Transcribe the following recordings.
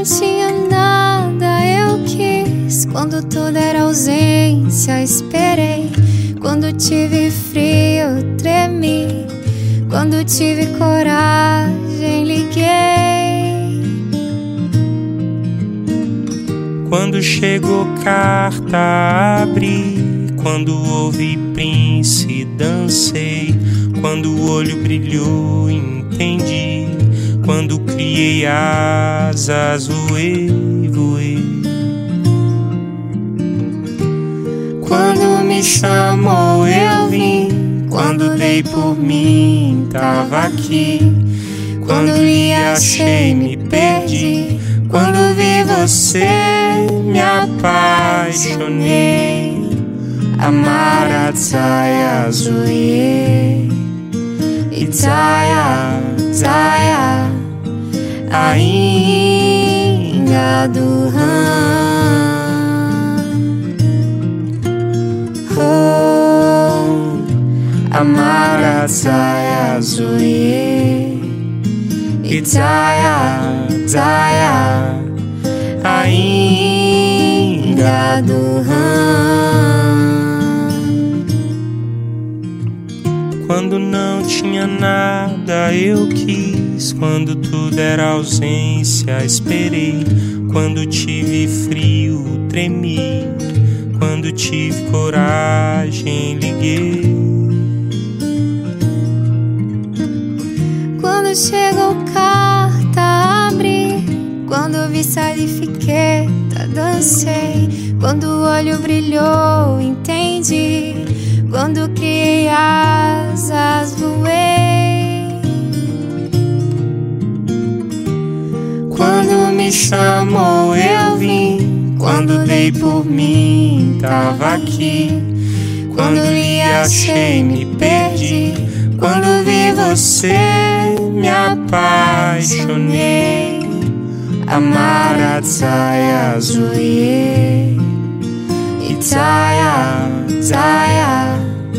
não tinha nada, eu quis. Quando tudo era ausência, esperei. Quando tive frio, tremi. Quando tive coragem, liguei. Quando chegou carta, abri. Quando ouvi Prince, dancei. Quando o olho brilhou, entendi. Quando criei asas, voei, voei. Quando me chamou, eu vim. Quando dei por mim, tava aqui. Quando lhe achei, me perdi. Quando vi você, me apaixonei. Amara Tsaya Zoe Itaya, Tsaya ainda do ram. Oh, Amara Tsaya Zoe Itaya, Tsaya ainda do ram. Quando não tinha nada, eu quis. Quando tudo era ausência, esperei. Quando tive frio, tremi. Quando tive coragem, liguei. Quando chegou carta, abri. Quando vi salifiqueta, dancei. Quando o olho brilhou, entendi. Quando criei asas, voei. Quando me chamou, eu vim. Quando dei por mim, tava aqui. Quando lhe achei, me perdi. Quando vi você, me apaixonei. Amara Tsaya Zoe Itaya, Tsaya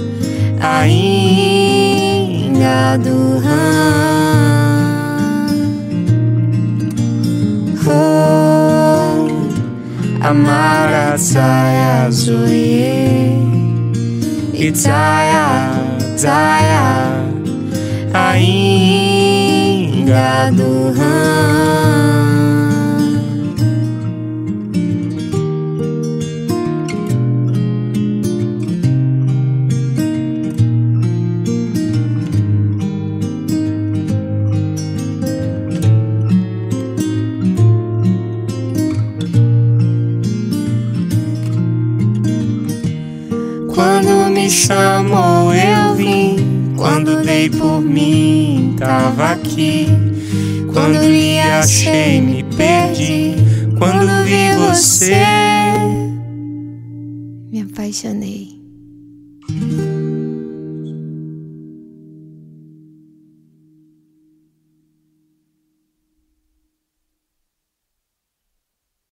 ainda do ram. Oh, Amara Tsaya Zoe Itaya, Tsaya ainda do ram. Quando me chamou, eu vim. Quando dei por mim, tava aqui. Quando lhe achei, me perdi. Quando vi você, me apaixonei.